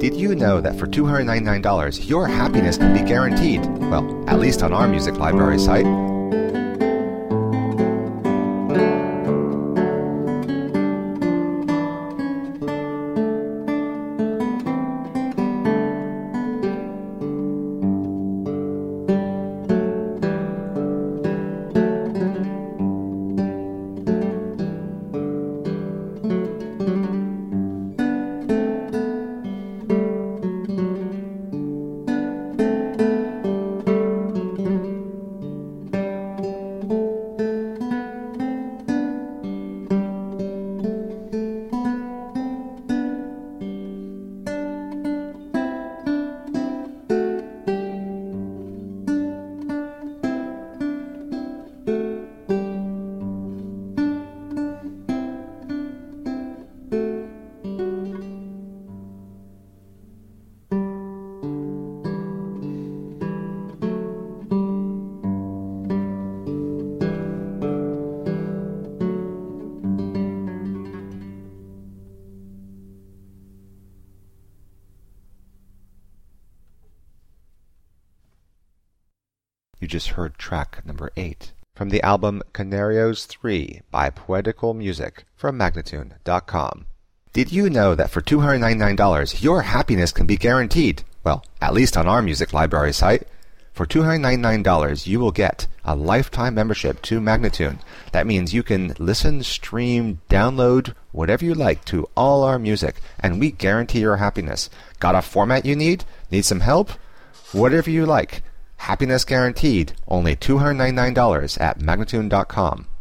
Did you know that for $299, your happiness can be guaranteed? Well, at least on our music library site. You just heard track number 8 from the album Canarios 3 by Poetical Music from Magnatune.com. Did you know that for $299, your happiness can be guaranteed? Well, at least on our music library site. For $299, you will get a lifetime membership to Magnatune. That means you can listen, stream, download, whatever you like to all our music, and we guarantee your happiness. Got a format you need? Need some help? Whatever you like. Happiness guaranteed, only $299 at Magnatune.com.